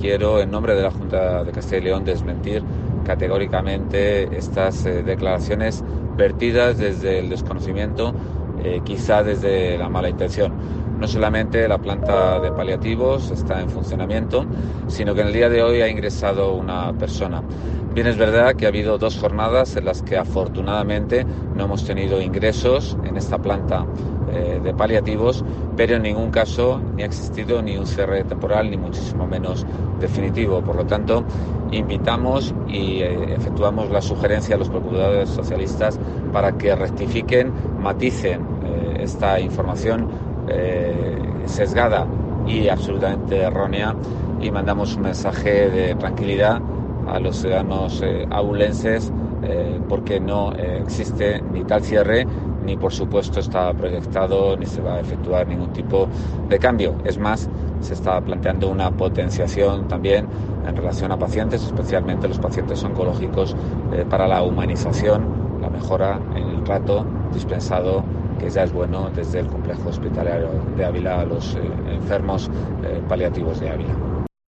quiero, en nombre de la Junta de Castilla y León, desmentir categóricamente estas declaraciones vertidas desde el desconocimiento, quizá desde la mala intención. No solamente la planta de paliativos está en funcionamiento, sino que en el día de hoy ha ingresado una persona. Bien, es verdad que ha habido 2 jornadas en las que afortunadamente no hemos tenido ingresos en esta planta de paliativos, pero en ningún caso ni ha existido ni un cierre temporal, ni muchísimo menos definitivo. Por lo tanto, invitamos y efectuamos la sugerencia a los procuradores socialistas para que rectifiquen, maticen esta información sesgada y absolutamente errónea, y mandamos un mensaje de tranquilidad a los ciudadanos abulenses, porque no existe ni tal cierre, ni por supuesto está proyectado ni se va a efectuar ningún tipo de cambio. Es más, se está planteando una potenciación también en relación a pacientes, especialmente los pacientes oncológicos, para la humanización, la mejora en el trato dispensado, que ya es bueno, desde el complejo hospitalario de Ávila a los enfermos paliativos de Ávila.